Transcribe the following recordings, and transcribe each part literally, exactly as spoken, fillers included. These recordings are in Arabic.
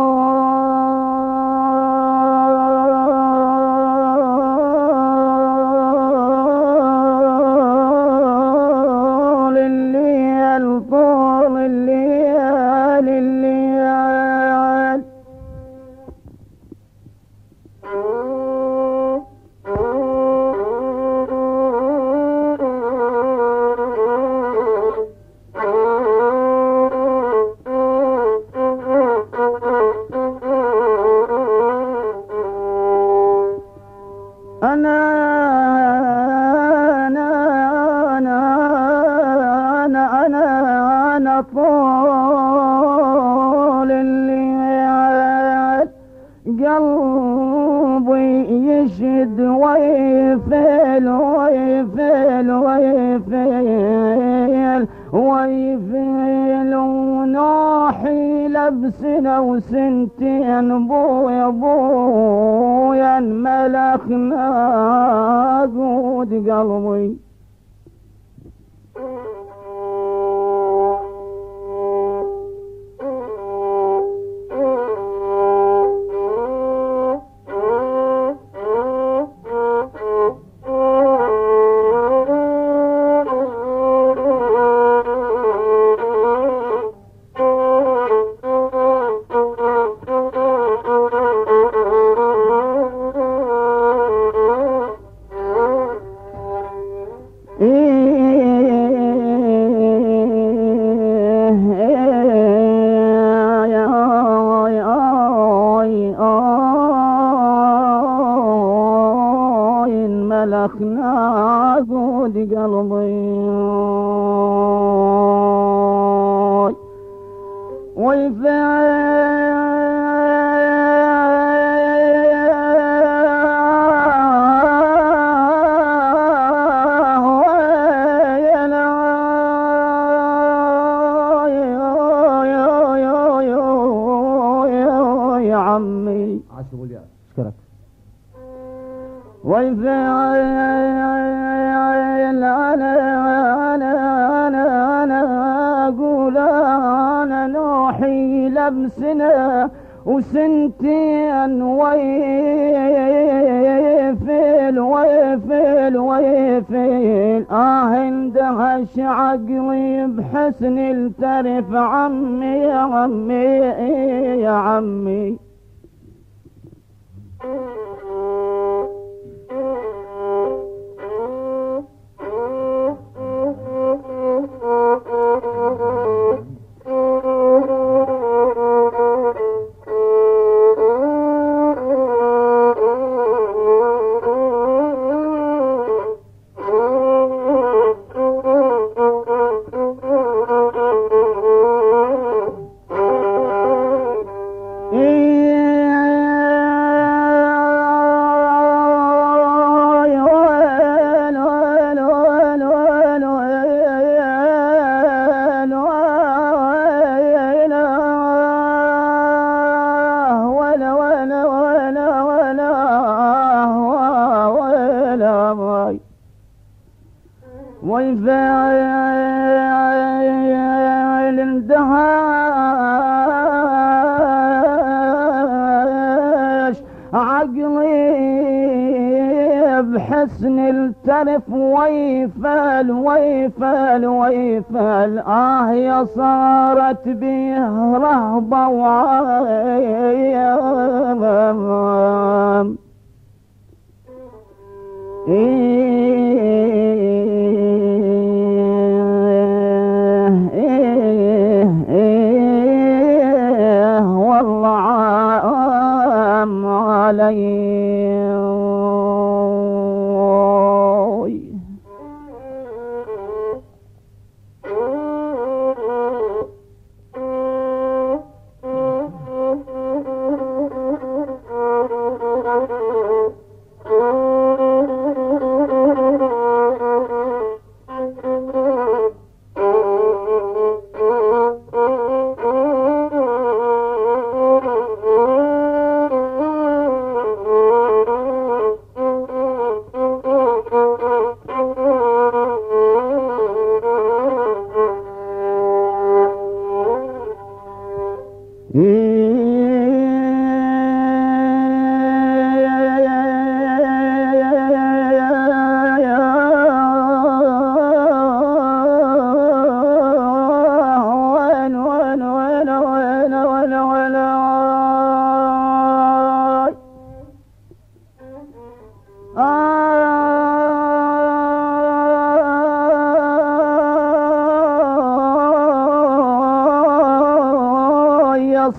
الليل طول الليل الليل أنا أنا أنا أنا أنا أنا طول الليل قلبي يشد ويفل ويفل ويفل ويفل ونوحي لبسنا وسنتين بويا بويا ملكنا قود قلبي ملكنا قود قلبي يا عمي عاشق يا اشكرك ويفعل أنا أنا أنا أنا أقول أنا نوحي لبسنا وسنتين ويفل ويفل ويفل آه اندهش عقلي بحسن الترف عمي يا عمي يا عمي ويفعل اندهاش عقلي بحسن الترف ويفعل ويفعل ويفعل آه يا صارت بيه رهبة وعيام والله عام علي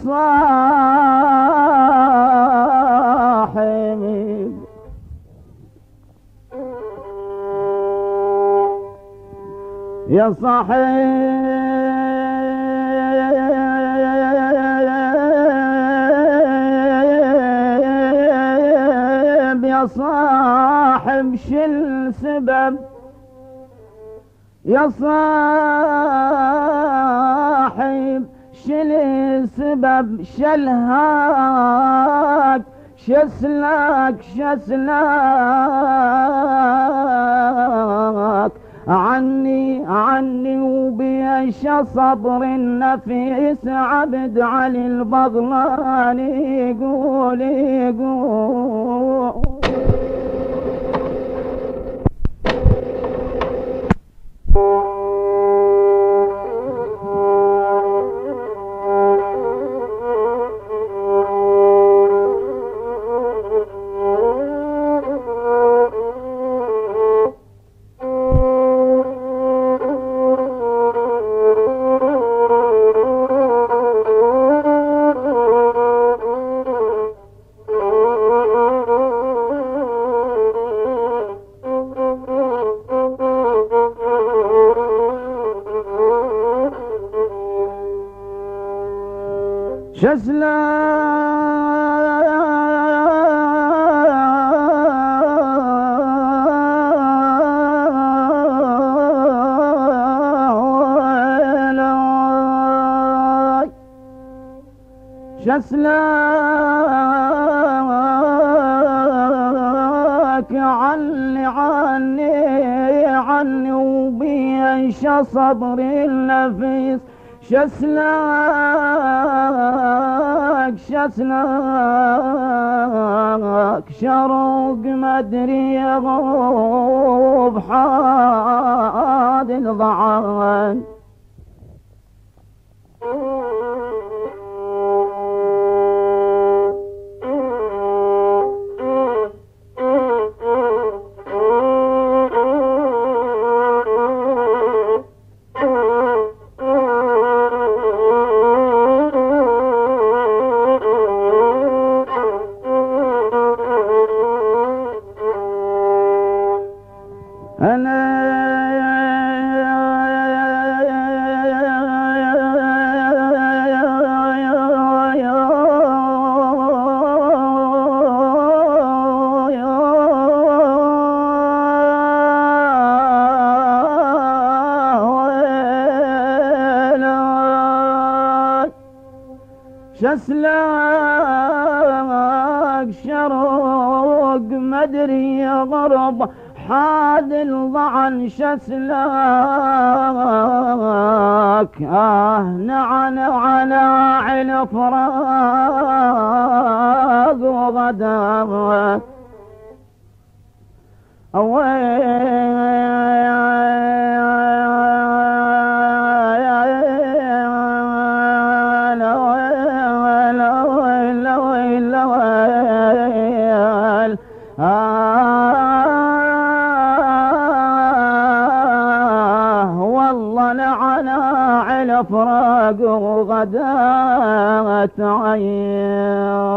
صاحبي يا صاحبي يا صاحب شل سبب يا صاحب شل سبب شلهاك شسلاك شسلاك عني عني وبيش صبر النفيس عبد علي البغلاني يقول يقول شسلاك عني عني عني وبيش صبر النفيس شسلاك شسلاك شروق مدري يغوب حاد الضعان شسلاك شروق مدري غرب حاد الضعن شسلاك آه نعن على عين فراق وغدا فراق وغدات عين